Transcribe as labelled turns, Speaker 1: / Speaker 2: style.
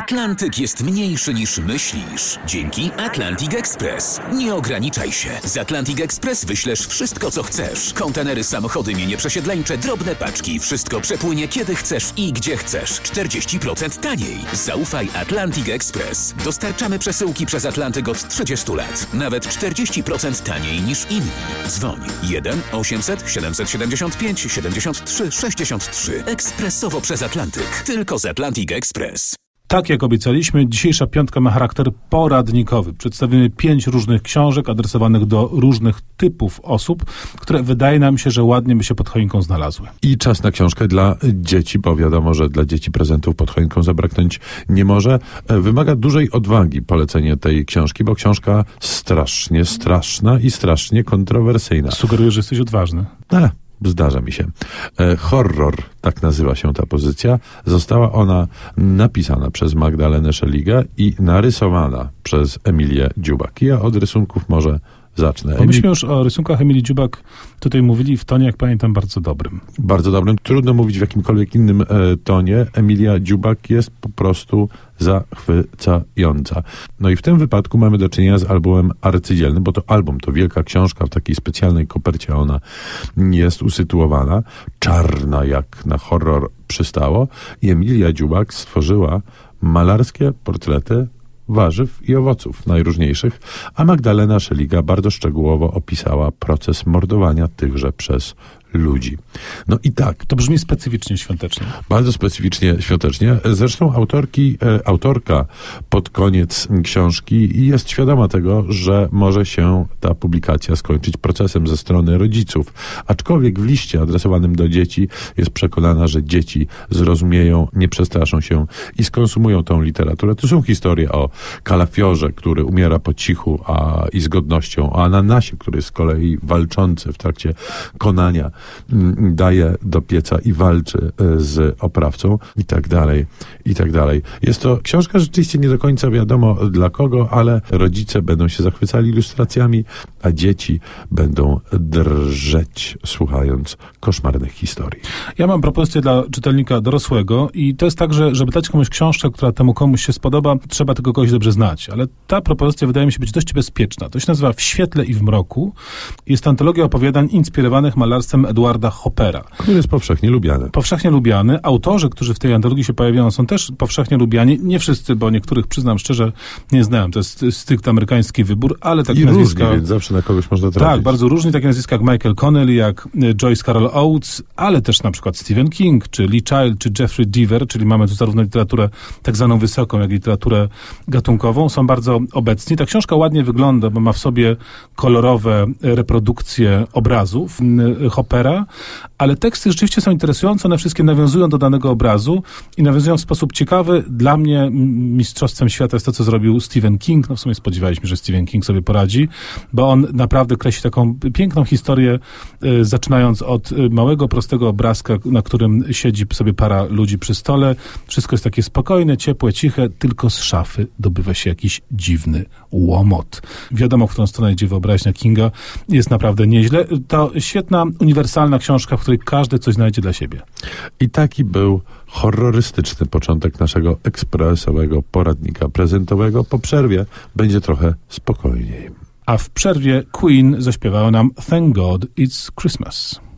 Speaker 1: Atlantyk jest mniejszy niż myślisz. Dzięki Atlantic Express. Nie ograniczaj się. Z Atlantic Express wyślesz wszystko, co chcesz. Kontenery, samochody, mienie przesiedleńcze, drobne paczki. Wszystko przepłynie kiedy chcesz i gdzie chcesz. 40% taniej. Zaufaj Atlantic Express. Dostarczamy przesyłki przez Atlantyk od 30 lat. Nawet 40% taniej niż inni. Dzwoń 1-800-775-73-63. Ekspresowo przez Atlantyk. Tylko z Atlantic Express.
Speaker 2: Tak jak obiecaliśmy, dzisiejsza piątka ma charakter poradnikowy. Przedstawimy 5 różnych książek adresowanych do różnych typów osób, które wydaje nam się, że ładnie by się pod choinką znalazły.
Speaker 3: I czas na książkę dla dzieci, bo wiadomo, że dla dzieci prezentów pod choinką zabraknąć nie może. Wymaga dużej odwagi polecenie tej książki, bo książka strasznie straszna i strasznie kontrowersyjna.
Speaker 2: Sugeruję, że jesteś odważny.
Speaker 3: Zdarza mi się. Horror, tak nazywa się ta pozycja. Została ona napisana przez Magdalenę Szeligę i narysowana przez Emilię Dziubak. Ja od rysunków może zacznę.
Speaker 2: Bo myśmy już o rysunkach Emilii Dziubak tutaj mówili w tonie, jak pamiętam, bardzo dobrym.
Speaker 3: Bardzo dobrym. Trudno mówić w jakimkolwiek innym tonie. Emilia Dziubak jest po prostu zachwycająca. No i w tym wypadku mamy do czynienia z albumem arcydzielnym, bo to album, to wielka książka, w takiej specjalnej kopercie ona jest usytuowana. Czarna, jak na horror przystało. I Emilia Dziubak stworzyła malarskie portrety warzyw i owoców najróżniejszych, a Magdalena Szeliga bardzo szczegółowo opisała proces mordowania tychże przez ludzi. No i tak.
Speaker 2: To brzmi specyficznie świątecznie.
Speaker 3: Bardzo specyficznie świątecznie. Zresztą autorka pod koniec książki jest świadoma tego, że może się ta publikacja skończyć procesem ze strony rodziców. Aczkolwiek w liście adresowanym do dzieci jest przekonana, że dzieci zrozumieją, nie przestraszą się i skonsumują tą literaturę. To są historie o kalafiorze, który umiera po cichu i z godnością, o ananasie, który jest z kolei walczący w trakcie konania, daje do pieca i walczy z oprawcą i tak dalej, i tak dalej. Jest to książka rzeczywiście nie do końca wiadomo dla kogo, ale rodzice będą się zachwycali ilustracjami, a dzieci będą drżeć, słuchając koszmarnych historii.
Speaker 2: Ja mam propozycję dla czytelnika dorosłego i to jest tak, że żeby dać komuś książkę, która temu komuś się spodoba, trzeba tego kogoś dobrze znać, ale ta propozycja wydaje mi się być dość bezpieczna. To się nazywa W świetle i w mroku. Jest to antologia opowiadań inspirowanych malarstwem Edwarda Hoppera.
Speaker 3: Który jest powszechnie lubiany.
Speaker 2: Powszechnie lubiany. Autorzy, którzy w tej antologii się pojawiają, są też powszechnie lubiani. Nie wszyscy, bo niektórych, przyznam szczerze, nie znałem. To jest stricte amerykański wybór, ale takie nazwiska...
Speaker 3: różni, więc zawsze na kogoś można trafić.
Speaker 2: Tak, bardzo różni. Takie nazwiska jak Michael Connelly, jak Joyce Carol Oates, ale też na przykład Stephen King, czy Lee Child, czy Jeffrey Deaver, czyli mamy tu zarówno literaturę tak zwaną wysoką, jak i literaturę gatunkową. Są bardzo obecni. Ta książka ładnie wygląda, bo ma w sobie kolorowe reprodukcje obrazów Hoppera, ale teksty rzeczywiście są interesujące, one wszystkie nawiązują do danego obrazu i nawiązują w sposób ciekawy. Dla mnie mistrzostwem świata jest to, co zrobił Stephen King. No w sumie spodziewaliśmy, że Stephen King sobie poradzi, bo on naprawdę kreśli taką piękną historię, zaczynając od małego, prostego obrazka, na którym siedzi sobie para ludzi przy stole. Wszystko jest takie spokojne, ciepłe, ciche, tylko z szafy dobywa się jakiś dziwny łomot. Wiadomo, w którą stronę idzie wyobraźnia Kinga. Jest naprawdę nieźle. To świetna, uniwersalna książka, w której każdy coś znajdzie dla siebie.
Speaker 3: I taki był horrorystyczny początek naszego ekspresowego poradnika prezentowego. Po przerwie będzie trochę spokojniej.
Speaker 2: A w przerwie Queen zaśpiewało nam Thank God It's Christmas.